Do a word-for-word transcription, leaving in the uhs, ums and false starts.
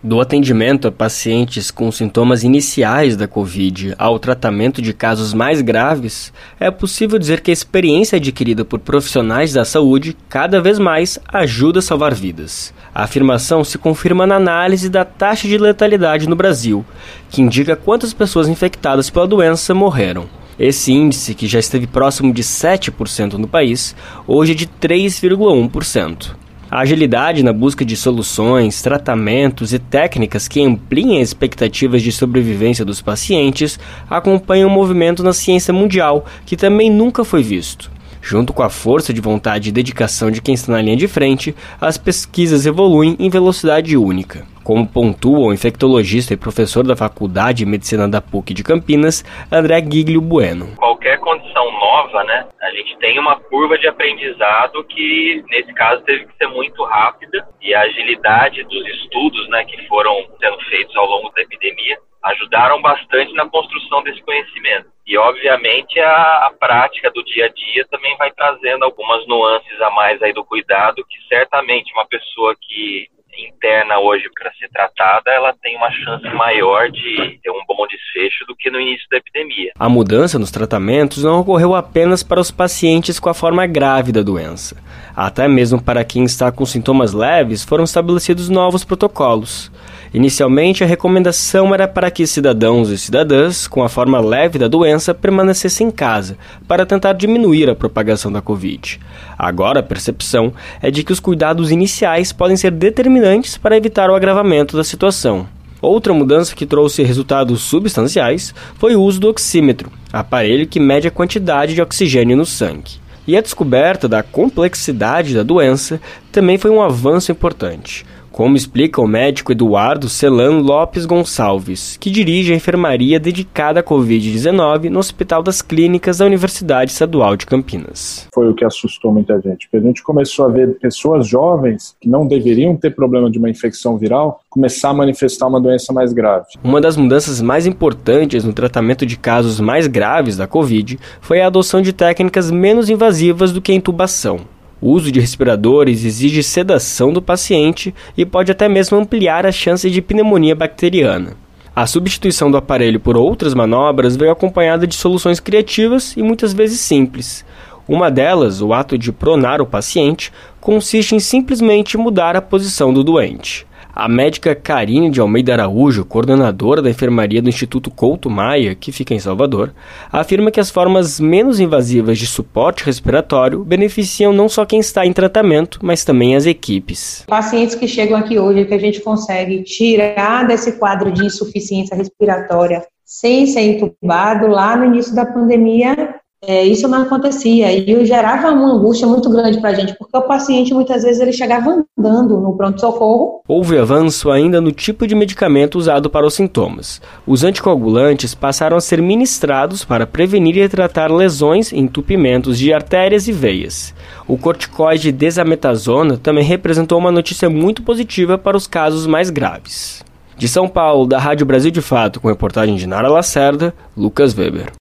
Do atendimento a pacientes com sintomas iniciais da Covid ao tratamento de casos mais graves, é possível dizer que a experiência adquirida por profissionais da saúde cada vez mais ajuda a salvar vidas. A afirmação se confirma na análise da taxa de letalidade no Brasil, que indica quantas pessoas infectadas pela doença morreram. Esse índice, que já esteve próximo de sete por cento no país, hoje é de três vírgula um por cento. A agilidade na busca de soluções, tratamentos e técnicas que ampliem as expectativas de sobrevivência dos pacientes acompanha um movimento na ciência mundial que também nunca foi visto. Junto com a força de vontade e dedicação de quem está na linha de frente, as pesquisas evoluem em velocidade única. Como pontua o infectologista e professor da Faculdade de Medicina da P U C de Campinas, André Giglio Bueno. Qualquer condição nova, né, a gente tem uma curva de aprendizado que, nesse caso, teve que ser muito rápida, e a agilidade dos estudos, né, que foram sendo feitos ao longo da epidemia ajudaram bastante na construção desse conhecimento. E, obviamente, a, a prática do dia a dia também vai trazendo algumas nuances a mais aí do cuidado, que certamente uma pessoa que interna hoje para ser tratada, ela tem uma chance maior de ter um bom desfecho do que no início da epidemia. A mudança nos tratamentos não ocorreu apenas para os pacientes com a forma grave da doença. Até mesmo para quem está com sintomas leves, foram estabelecidos novos protocolos. Inicialmente, a recomendação era para que cidadãos e cidadãs com a forma leve da doença permanecessem em casa, para tentar diminuir a propagação da Covid. Agora, a percepção é de que os cuidados iniciais podem ser determinantes para evitar o agravamento da situação. Outra mudança que trouxe resultados substanciais foi o uso do oxímetro, aparelho que mede a quantidade de oxigênio no sangue. E a descoberta da complexidade da doença também foi um avanço importante, como explica o médico Eduardo Celano Lopes Gonçalves, que dirige a enfermaria dedicada à covid dezenove no Hospital das Clínicas da Universidade Estadual de Campinas. Foi o que assustou muita gente, porque a gente começou a ver pessoas jovens que não deveriam ter problema de uma infecção viral começar a manifestar uma doença mais grave. Uma das mudanças mais importantes no tratamento de casos mais graves da Covid foi a adoção de técnicas menos invasivas do que a intubação. O uso de respiradores exige sedação do paciente e pode até mesmo ampliar a chance de pneumonia bacteriana. A substituição do aparelho por outras manobras veio acompanhada de soluções criativas e muitas vezes simples. Uma delas, o ato de pronar o paciente, consiste em simplesmente mudar a posição do doente. A médica Karine de Almeida Araújo, coordenadora da enfermaria do Instituto Couto Maia, que fica em Salvador, afirma que as formas menos invasivas de suporte respiratório beneficiam não só quem está em tratamento, mas também as equipes. Pacientes que chegam aqui hoje, que a gente consegue tirar desse quadro de insuficiência respiratória sem ser entubado, lá no início da pandemia, É, isso não acontecia e gerava uma angústia muito grande para a gente, porque o paciente muitas vezes ele chegava andando no pronto-socorro. Houve avanço ainda no tipo de medicamento usado para os sintomas. Os anticoagulantes passaram a ser ministrados para prevenir e tratar lesões e entupimentos de artérias e veias. O corticoide desametasona também representou uma notícia muito positiva para os casos mais graves. De São Paulo, da Rádio Brasil de Fato, com reportagem de Nara Lacerda, Lucas Weber.